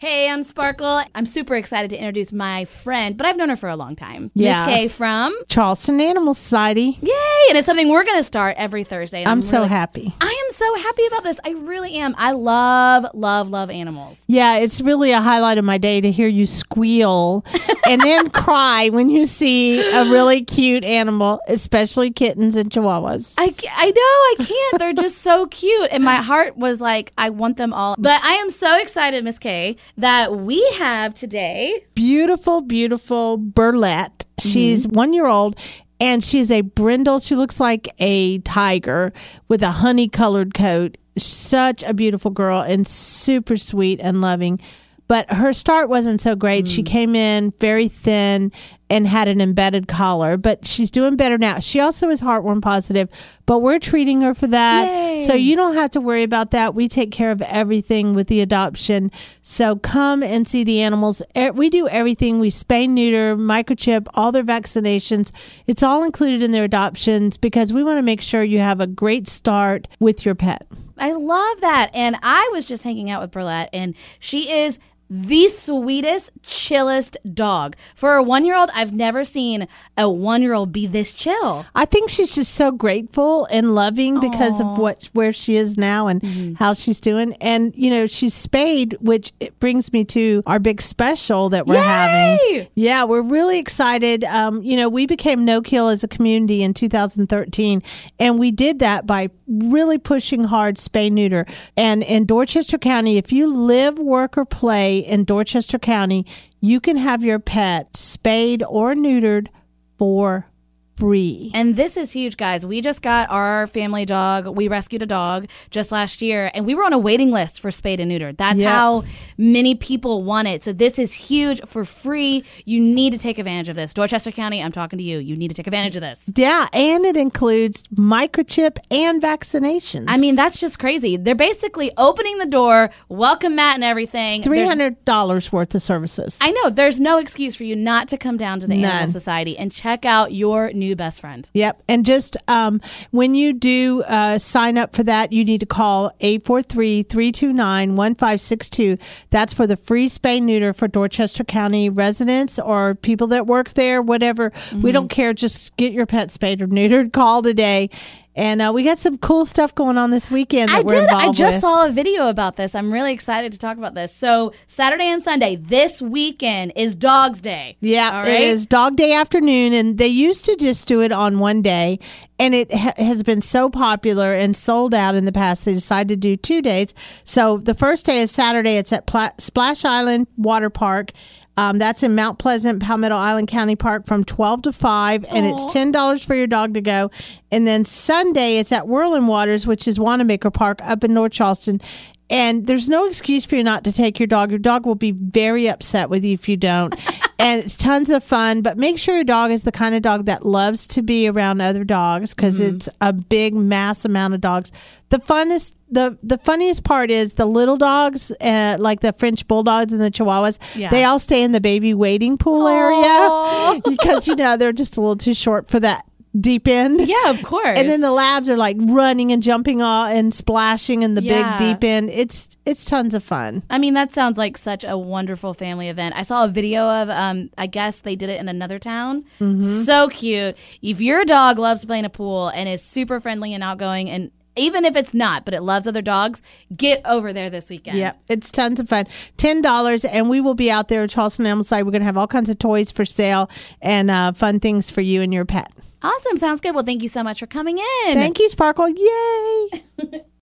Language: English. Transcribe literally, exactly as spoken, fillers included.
Hey, I'm Sparkle. I'm super excited to introduce my friend, but I've known her for a long time. Yeah. Miss Kay from Charleston Animal Society. Yay! And it's something we're going to start every Thursday. and I'm, so really- happy. I am so happy about this. I really am. I love, love, love animals. Yeah, it's really a highlight of my day to hear you squeal and then cry when you see a really cute animal, especially kittens and chihuahuas. I, ca- I know, I can't. They're just so cute. And my heart was like, I want them all. But I am so excited, Miss Kay, that we have today. Beautiful, beautiful Burlette. She's Mm-hmm. one year old. And she's a brindle. She looks like a tiger with a honey colored coat. Such a beautiful girl and super sweet and loving. But her start wasn't so great. Mm. She came in very thin and had an embedded collar, but she's doing better now. She also is heartworm positive, but we're treating her for that. Yay. So you don't have to worry about that. We take care of everything with the adoption. So come and see the animals. We do everything. We spay, neuter, microchip, all their vaccinations. It's all included in their adoptions because we want to make sure you have a great start with your pet. I love that. And I was just hanging out with Burlette, and she is the sweetest, chillest dog. For a one-year-old, I've never seen a one-year-old be this chill. I think she's just so grateful and loving because Aww. of what where she is now and mm-hmm. how she's doing. And, you know, she's spayed, which it brings me to our big special that we're Yay! having. Yeah, we're really excited. Um, you know, we became No Kill as a community in two thousand thirteen, and we did that by really pushing hard spay neuter. And in Dorchester County, if you live, work, or play in Dorchester County, you can have your pet spayed or neutered for free. And this is huge, guys. We just got our family dog. We rescued a dog just last year, and we were on a waiting list for spayed and neutered. That's yep. how many people want it. So this is huge for free. You need to take advantage of this. Dorchester County, I'm talking to you. You need to take advantage of this. Yeah, and it includes microchip and vaccinations. I mean, that's just crazy. They're basically opening the door, welcome Matt and everything. three hundred dollars There's, worth of services. I know. There's no excuse for you not to come down to the None. Animal Society and check out your new best friend. Yep. And just um, when you do uh, sign up for that, you need to call eight four three, three two nine, one five six two. That's for the free spay neuter for Dorchester County residents or people that work there, whatever. Mm-hmm. We don't care. Just get your pet spayed or neutered. Call today. And uh, we got some cool stuff going on this weekend that I we're did. involved I just with. saw a video about this. I'm really excited to talk about this. So Saturday and Sunday, this weekend is Dog's Day. Yeah, All right? It is Dog Day afternoon, and they used to just do it on one day, and it ha- has been so popular and sold out in the past. They decided to do two days. So the first day is Saturday. It's at Pla- Splash Island Water Park. Um, that's in Mount Pleasant, Palmetto Island County Park from twelve to five, and Aww. it's ten dollars for your dog to go. And then Sunday, it's at Whirling Waters, which is Wanamaker Park up in North Charleston. And there's no excuse for you not to take your dog. Your dog will be very upset with you if you don't. And it's tons of fun. But make sure your dog is the kind of dog that loves to be around other dogs because mm-hmm. it's a big, mass amount of dogs. The funnest, the, the funniest part is the little dogs, uh, like the French bulldogs and the Chihuahuas, yeah. they all stay in the baby waiting pool Aww. area because, you know, they're just a little too short for that deep end. Yeah, of course. And then the labs are like running and jumping off and splashing in the yeah. big deep end. It's it's tons of fun. I mean, that sounds like such a wonderful family event. I saw a video of, um, I guess they did it in another town. Mm-hmm. So cute. If your dog loves to play in a pool and is super friendly and outgoing, and even if it's not, but it loves other dogs, get over there this weekend. Yeah, it's tons of fun. ten dollars, and we will be out there at Charleston Animal Society. We're going to have all kinds of toys for sale and uh, fun things for you and your pet. Awesome. Sounds good. Well, thank you so much for coming in. Thank you, Sparkle. Yay.